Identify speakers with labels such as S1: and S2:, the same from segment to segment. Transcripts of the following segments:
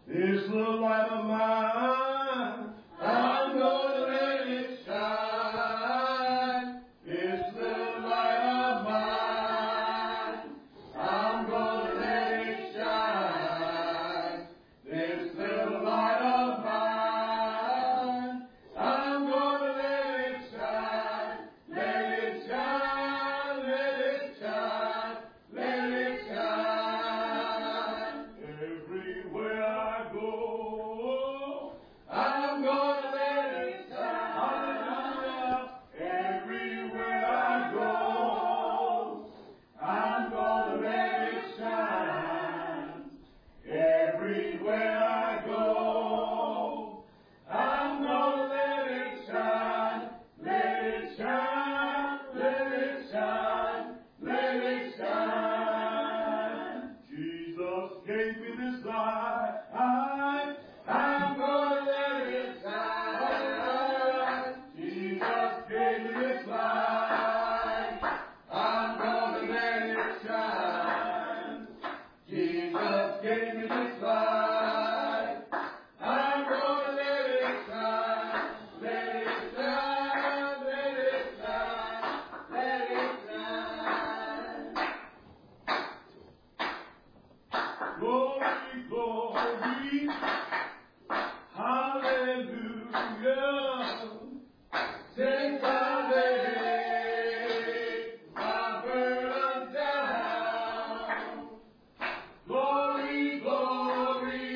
S1: This little light of mine, I'm gonna let it shine. This little light of mine, I'm gonna let it shine. This little light of mine, I'm gonna let it shine. Let it shine, let it shine, let it shine. Everywhere I go, I'm gonna let it shine. Hallelujah. Everywhere I go, I'm gonna let it shine. Everywhere I go, I'm gonna let it shine. Let it shine, let it shine, let it shine. Jesus gave me this life. I'm gonna let it shine. Jesus gave me this life. I'm gonna let it shine. Jesus gave me this life. I'm gonna let it shine. Let it shine, let it shine, let it shine. Glory, glory, hallelujah. Since I laid my burden down. Glory, glory,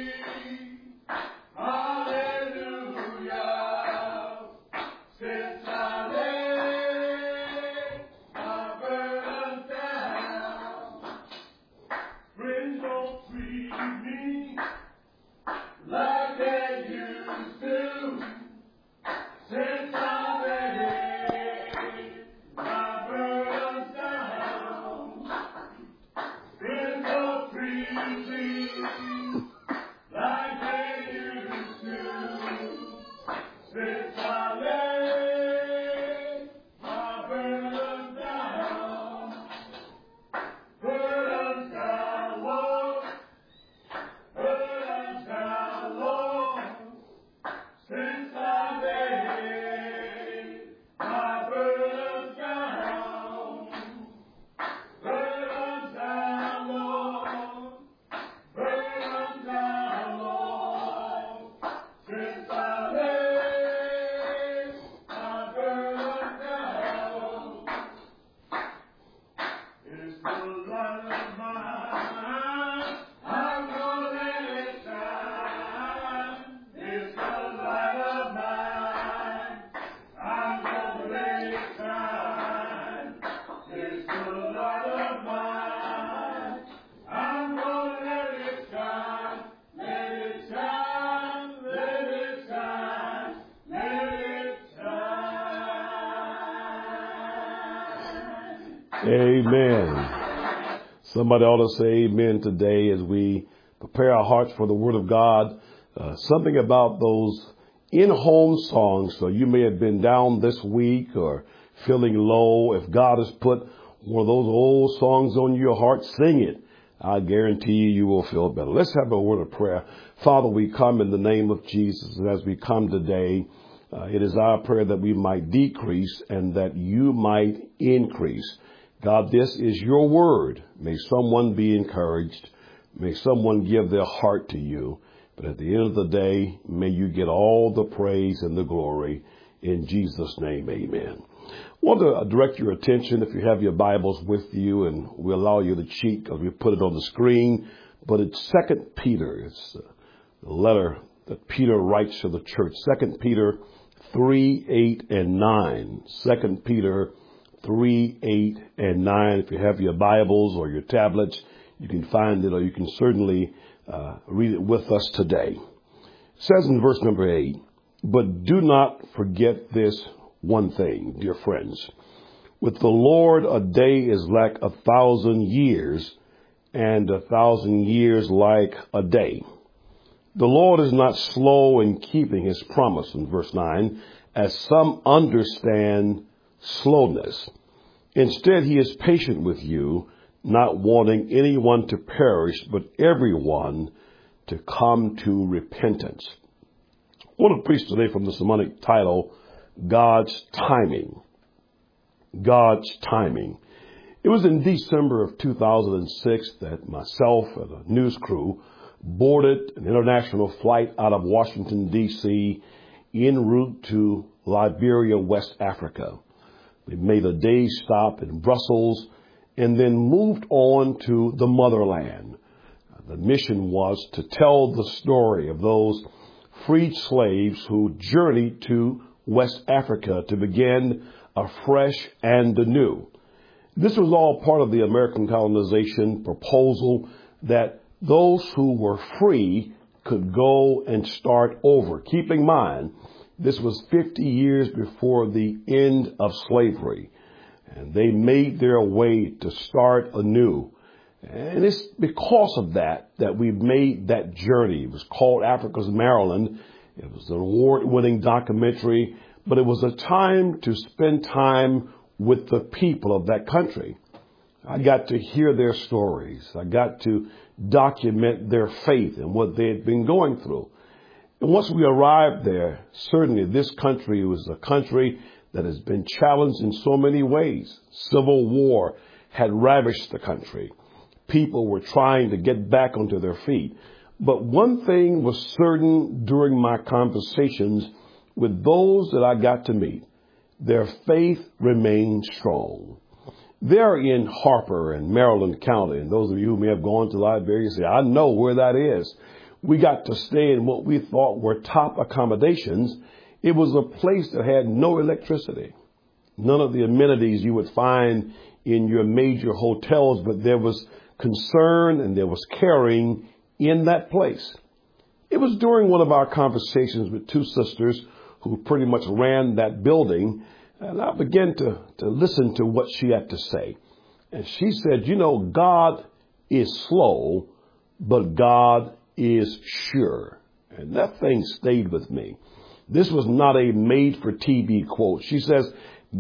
S1: hallelujah. Since I laid my burden down. Friends don't treat me like they used to. Since I laid my burden down. Friends don't treat me like they used to. Since I laid my burden down. Burdens down, Lord. Burdens down, Lord. Since I laid my burdens down. Burdens down, Lord. Burdens down, Lord. Since I laid my burdens down. It's the light of mine. I'm gonna let it shine. It's the light of mine. I'm gonna let it shine. It's the light of mine. I'm gonna let it shine. Let it shine. Let it shine. Let it shine.
S2: Amen. Somebody ought to say amen today as we prepare our hearts for the Word of God. Something about those in-home songs. So you may have been down this week or feeling low. If God has put one of those old songs on your heart, sing it. I guarantee you will feel better. Let's have a word of prayer. Father, we come in the name of Jesus. And as we come today, it is our prayer that we might decrease and that you might increase. God, this is your word. May someone be encouraged. May someone give their heart to you. But at the end of the day, may you get all the praise and the glory. In Jesus' name, amen. I want to direct your attention, if you have your Bibles with you, and we allow you to cheat because we put it on the screen. But it's 2 Peter. It's the letter that Peter writes to the church. 2 Peter 3, 8, and 9. 2 Peter 3, 8, and 9. If you have your Bibles or your tablets, you can find it, or you can certainly read it with us today. It says in verse number 8, but do not forget this one thing, dear friends. With the Lord, a day is like 1,000 years, and 1,000 years like a day. The Lord is not slow in keeping his promise, in verse 9, as some understand slowness. Instead, he is patient with you, not wanting anyone to perish, but everyone to come to repentance. I want to preach today from the sermonic title, God's Timing. God's Timing. It was in December of 2006 that myself and a news crew boarded an international flight out of Washington, D.C. en route to Liberia, West Africa. We made a day stop in Brussels and then moved on to the motherland. The mission was to tell the story of those freed slaves who journeyed to West Africa to begin afresh and anew. This was all part of the American colonization proposal that those who were free could go and start over. Keep in mind, this was 50 years before the end of slavery, and they made their way to start anew. And it's because of that we made that journey. It was called Africa's Maryland. It was an award-winning documentary, but it was a time to spend time with the people of that country. I got to hear their stories. I got to document their faith and what they had been going through. And once we arrived there, certainly this country was a country that has been challenged in so many ways. Civil war had ravished the country. People were trying to get back onto their feet. But one thing was certain during my conversations with those that I got to meet. Their faith remained strong. They're in Harper and Maryland County. And those of you who may have gone to Liberia say, I know where that is. We got to stay in what we thought were top accommodations. It was a place that had no electricity, none of the amenities you would find in your major hotels, but there was concern and there was caring in that place. It was during one of our conversations with two sisters who pretty much ran that building, and I began to listen to what she had to say. And she said, God is slow, but God is sure. And that thing stayed with me. This was not a made-for-TV quote. She says,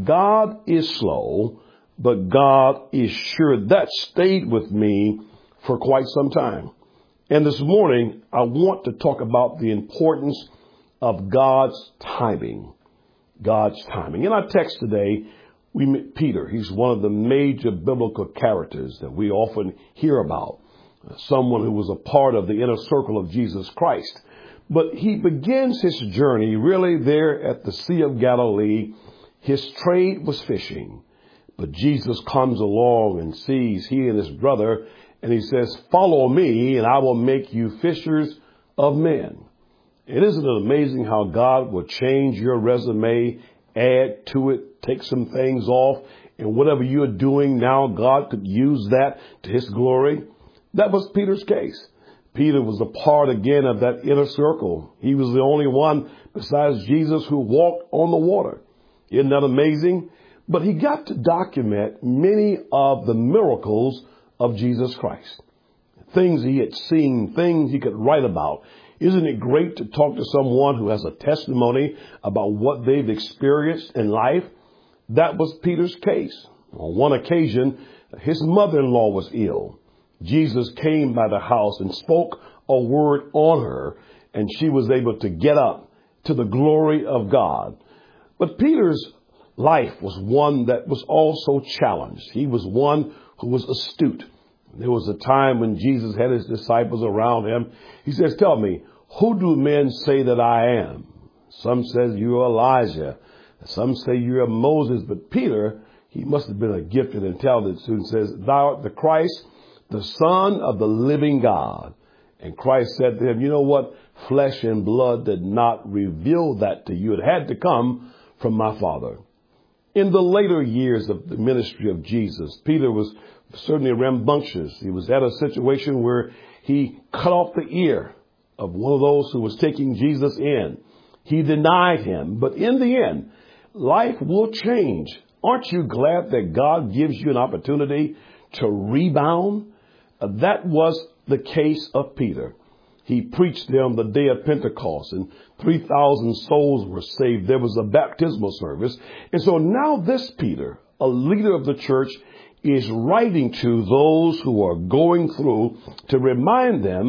S2: God is slow, but God is sure. That stayed with me for quite some time. And this morning, I want to talk about the importance of God's timing. God's timing. In our text today, we meet Peter. He's one of the major biblical characters that we often hear about. Someone who was a part of the inner circle of Jesus Christ. But he begins his journey really there at the Sea of Galilee. His trade was fishing. But Jesus comes along and sees he and his brother, and he says, follow me and I will make you fishers of men. Isn't it amazing how God will change your resume, add to it, take some things off, and whatever you're doing now, God could use that to his glory? That was Peter's case. Peter was a part again of that inner circle. He was the only one besides Jesus who walked on the water. Isn't that amazing? But he got to document many of the miracles of Jesus Christ. Things he had seen, things he could write about. Isn't it great to talk to someone who has a testimony about what they've experienced in life? That was Peter's case. On one occasion, his mother-in-law was ill. Jesus came by the house and spoke a word on her, and she was able to get up to the glory of God. But Peter's life was one that was also challenged. He was one who was astute. There was a time when Jesus had his disciples around him. He says, tell me, who do men say that I am? Some says you're Elijah. Some say you're Moses. But Peter, he must have been a gifted and talented student, says, thou art the Christ, the Son of the living God. And Christ said to him, you know what? Flesh and blood did not reveal that to you. It had to come from my Father. In the later years of the ministry of Jesus, Peter was certainly rambunctious. He was at a situation where he cut off the ear of one of those who was taking Jesus in. He denied him. But in the end, life will change. Aren't you glad that God gives you an opportunity to rebound? That was the case of Peter. He preached there on the day of Pentecost, and 3,000 souls were saved. There was a baptismal service. And so now this Peter, a leader of the church, is writing to those who are going through to remind them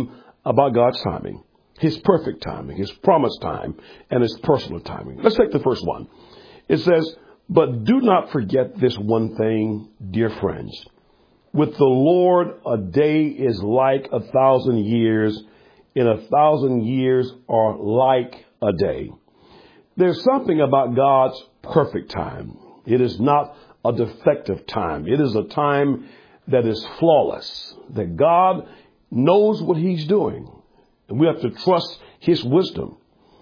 S2: about God's timing, his perfect timing, his promised time, and his personal timing. Let's take the first one. It says, but do not forget this one thing, dear friends. With the Lord, a day is like 1,000 years, and 1,000 years are like a day. There's something about God's perfect time. It is not a defective time. It is a time that is flawless, that God knows what he's doing. And we have to trust his wisdom.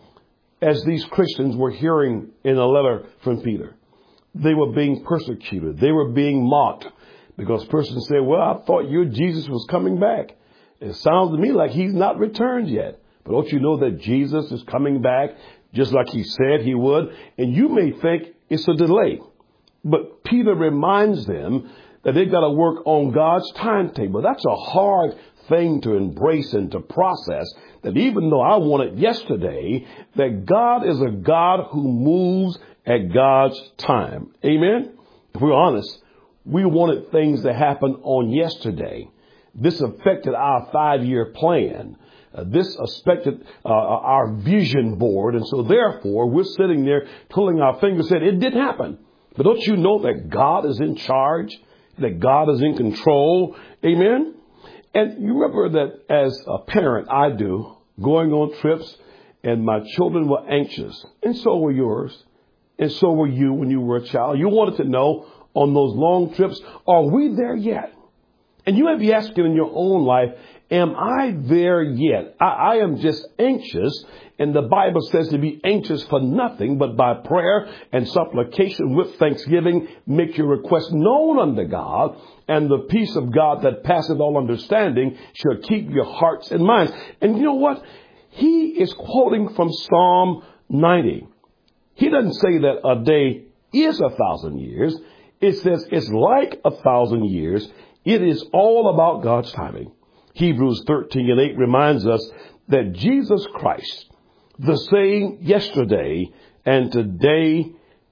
S2: As these Christians were hearing in a letter from Peter, they were being persecuted. They were being mocked because persons said, well, I thought your Jesus was coming back. It sounds to me like he's not returned yet. But don't you know that Jesus is coming back just like he said he would? And you may think it's a delay. But Peter reminds them that they've got to work on God's timetable. That's a hard thing to embrace and to process, that even though I want it yesterday, that God is a God who moves at God's time. Amen? If we're honest, we wanted things to happen on yesterday. This affected our 5-year plan. This affected our vision board. And so therefore, we're sitting there pulling our fingers saying, it didn't happen. But don't you know that God is in charge, that God is in control? Amen? And you remember that as a parent, I do, going on trips, and my children were anxious. And so were yours. And so were you when you were a child. You wanted to know on those long trips, are we there yet? And you might be asking in your own life, am I there yet? I am just anxious. And the Bible says to be anxious for nothing, but by prayer and supplication with thanksgiving, make your request known unto God, and the peace of God that passeth all understanding shall keep your hearts and minds. And you know what? He is quoting from Psalm 90. He doesn't say that a day is 1,000 years. It says it's like 1,000 years. It is all about God's timing. Hebrews 13:8 reminds us that Jesus Christ, the same yesterday and today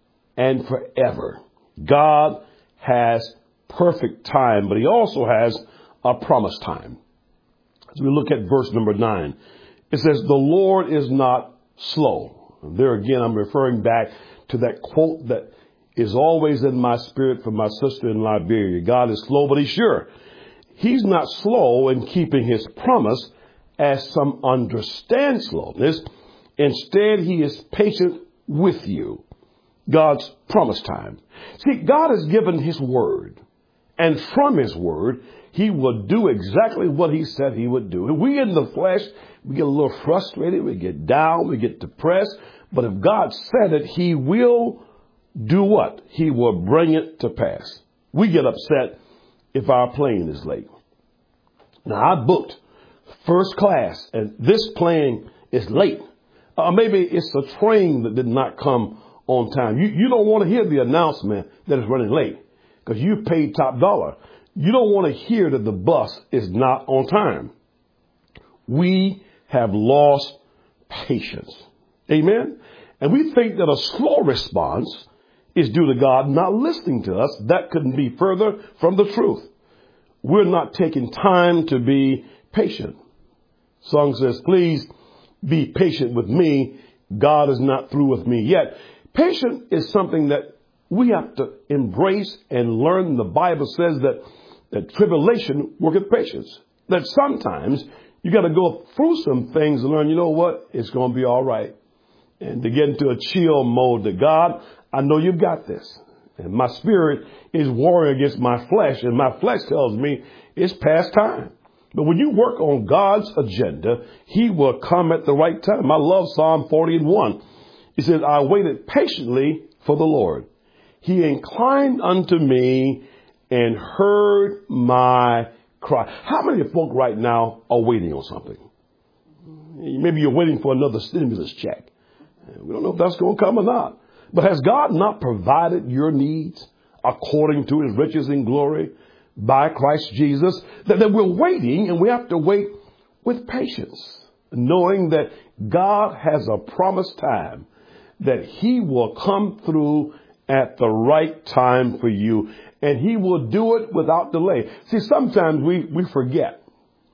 S2: and forever. God has perfect time, but he also has a promised time. As we look at verse number 9, it says, the Lord is not slow. And there again, I'm referring back to that quote that is always in my spirit from my sister in Liberia. God is slow, but he's sure. He's not slow in keeping his promise, as some understand slowness. Instead, he is patient with you. God's promise time. See, God has given his word. And from his word, he will do exactly what he said he would do. If we in the flesh, we get a little frustrated, we get down, we get depressed. But if God said it, he will do what? He will bring it to pass. We get upset if our plane is late. Now, I booked first class, and this plane is late. Maybe it's a train that did not come on time. You don't want to hear the announcement that it's running late because you paid top dollar. You don't want to hear that the bus is not on time. We have lost patience. Amen? And we think that a slow response is due to God not listening to us. That couldn't be further from the truth. We're not taking time to be patient. Song says, please be patient with me. God is not through with me yet. Patience is something that we have to embrace and learn. The Bible says that tribulation worketh patience. That sometimes you got to go through some things and learn, you know what? It's going to be all right. And to get into a chill mode to God, I know you've got this. And my spirit is warring against my flesh. And my flesh tells me it's past time. But when you work on God's agenda, he will come at the right time. I love Psalm 40:1. He says, I waited patiently for the Lord. He inclined unto me and heard my cry. How many folk right now are waiting on something? Maybe you're waiting for another stimulus check. We don't know if that's going to come or not. But has God not provided your needs according to his riches and glory by Christ Jesus? That we're waiting, and we have to wait with patience, knowing that God has a promised time, that he will come through at the right time for you, and he will do it without delay. See, sometimes we forget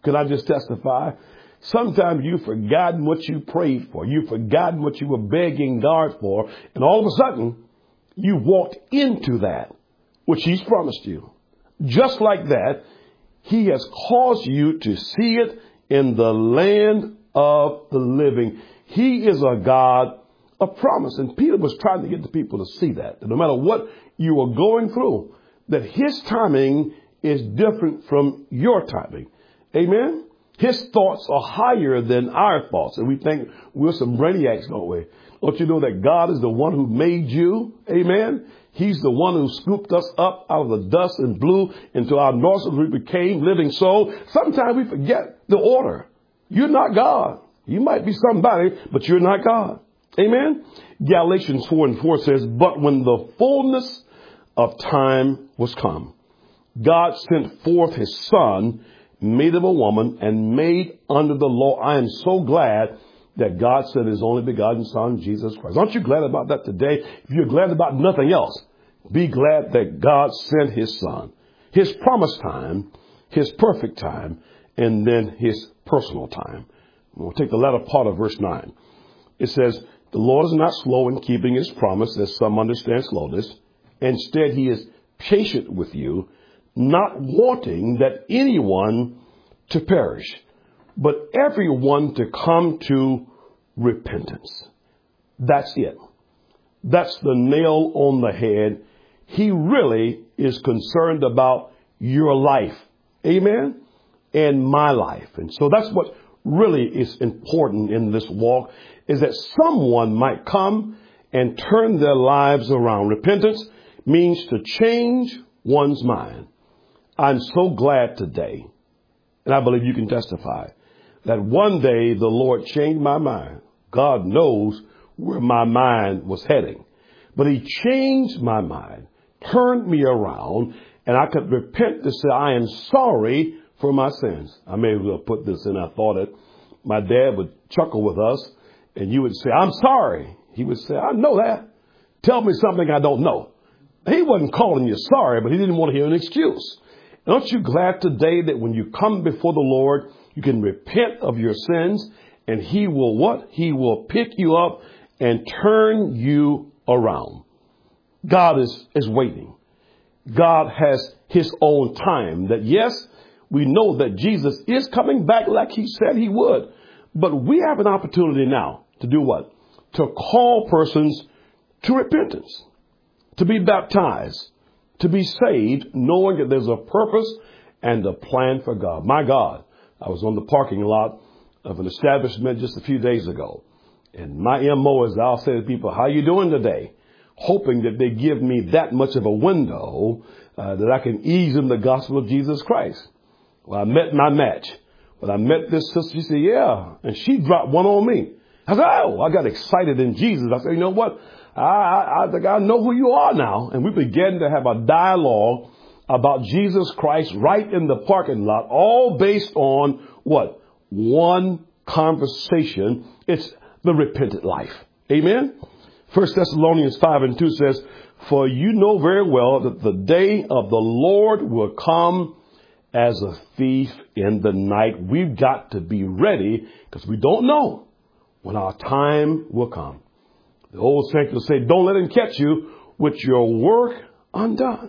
S2: Can I just testify? Sometimes you've forgotten what you prayed for. You've forgotten what you were begging God for. And all of a sudden, you walked into that which He's promised you. Just like that, He has caused you to see it in the land of the living. He is a God of promise. And Peter was trying to get the people to see that no matter what you are going through, that His timing is different from your timing. Amen? His thoughts are higher than our thoughts. And we think we're some brainiacs, don't we? Don't you know that God is the one who made you? Amen? He's the one who scooped us up out of the dust and blew into our nostrils. We became living soul. Sometimes we forget the order. You're not God. You might be somebody, but you're not God. Amen? Galatians 4:4 says, but when the fullness of time was come, God sent forth His Son, made of a woman, and made under the law. I am so glad that God sent His only begotten Son, Jesus Christ. Aren't you glad about that today? If you're glad about nothing else, be glad that God sent His Son, His promised time, His perfect time, and then His personal time. We'll take the latter part of verse 9. It says, the Lord is not slow in keeping His promise, as some understand slowness. Instead, He is patient with you, not wanting that anyone to perish, but everyone to come to repentance. That's it. That's the nail on the head. He really is concerned about your life. Amen? And my life. And so that's what really is important in this walk, is that someone might come and turn their lives around. Repentance means to change one's mind. I'm so glad today, and I believe you can testify, that one day the Lord changed my mind. God knows where my mind was heading, but He changed my mind, turned me around, and I could repent to say, I am sorry for my sins. I may as well put this in. I thought it. My dad would chuckle with us, and you would say, I'm sorry. He would say, I know that. Tell me something I don't know. He wasn't calling you sorry, but he didn't want to hear an excuse. Aren't you glad today that when you come before the Lord, you can repent of your sins, and He will what? He will pick you up and turn you around. God is waiting. God has His own time. That yes, we know that Jesus is coming back like He said He would. But we have an opportunity now to do what? To call persons to repentance, to be baptized, to be saved, knowing that there's a purpose and a plan for God. My God, I was on the parking lot of an establishment just a few days ago. And my MO is I'll say to people, how you doing today? Hoping that they give me that much of a window that I can ease them the gospel of Jesus Christ. Well, I met my match. When I met this sister, she said, yeah. And she dropped one on me. I said, oh, I got excited in Jesus. I said, you know what? I think I know who you are now. And we began to have a dialogue about Jesus Christ right in the parking lot, all based on what? One conversation. It's the repentant life. Amen? 1 Thessalonians 5:2 says, for you know very well that the day of the Lord will come as a thief in the night. We've got to be ready because we don't know when our time will come. The old saints will say, don't let Him catch you with your work undone.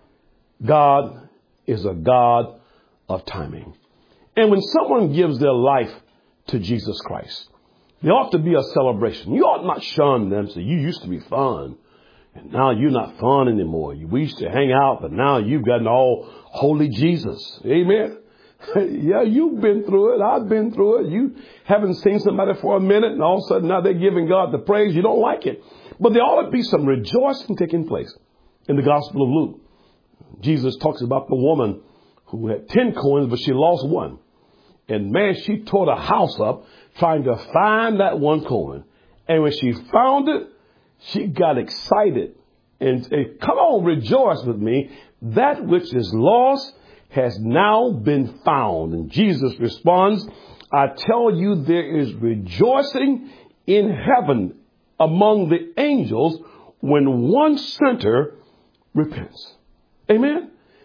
S2: God is a God of timing. And when someone gives their life to Jesus Christ, there ought to be a celebration. You ought not shun them. Say, you used to be fun, and now you're not fun anymore. We used to hang out, but now you've gotten all holy Jesus. Amen. Yeah, you've been through it. I've been through it. You haven't seen somebody for a minute, and all of a sudden now they're giving God the praise. You don't like it. But there ought to be some rejoicing taking place. In the Gospel of Luke, Jesus talks about the woman who had 10 coins, but she lost one. And man, she tore the house up trying to find that one coin. And when she found it, she got excited. And come on, rejoice with me. That which is lost has now been found. And Jesus responds, I tell you, there is rejoicing in heaven among the angels when one sinner repents. Amen.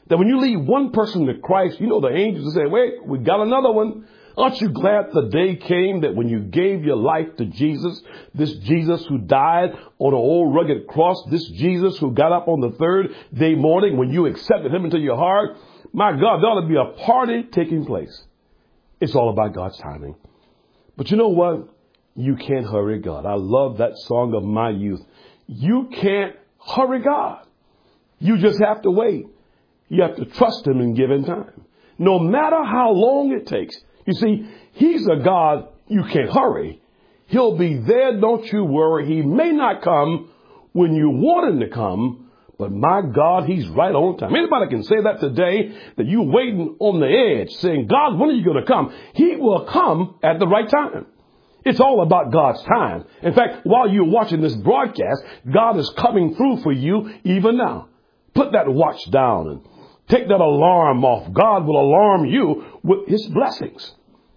S2: That when you lead one person to Christ, you know the angels will say, wait, we got another one. Aren't you glad the day came that when you gave your life to Jesus, this Jesus who died on an old rugged cross, this Jesus who got up on the third day morning when you accepted him into your heart? My God, there ought to be a party taking place. It's all about God's timing. But you know what? You can't hurry God. I love that song of my youth. You can't hurry God. You just have to wait. You have to trust him and give him time. No matter how long it takes. You see, he's a God you can't hurry. He'll be there, don't you worry. He may not come when you want him to come, but my God, he's right on time. Anybody can say that today, that you're waiting on the edge, saying, God, when are you going to come? He will come at the right time. It's all about God's time. In fact, while you're watching this broadcast, God is coming through for you even now. Put that watch down and take that alarm off. God will alarm you with his blessings.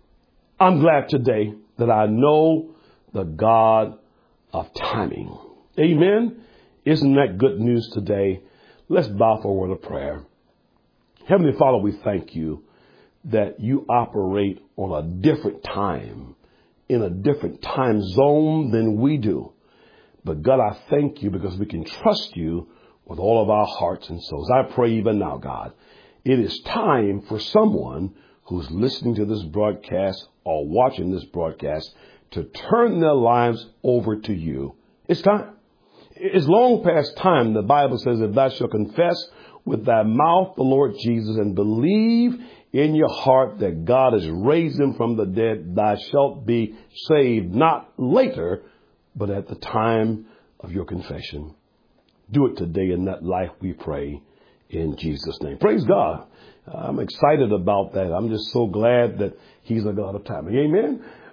S2: I'm glad today that I know the God of timing. Amen. Isn't that good news today? Let's bow for a word of prayer. Heavenly Father, we thank you that you operate on a different time, in a different time zone than we do. But God, I thank you because we can trust you with all of our hearts and souls. I pray even now, God, it is time for someone who's listening to this broadcast or watching this broadcast to turn their lives over to you. It's time. It's long past time. The Bible says, if thou shalt confess with thy mouth the Lord Jesus and believe in your heart that God has raised him from the dead, thou shalt be saved, not later, but at the time of your confession. Do it today in that life, we pray, in Jesus' name. Praise God. I'm excited about that. I'm just so glad that he's a God of timing. Amen.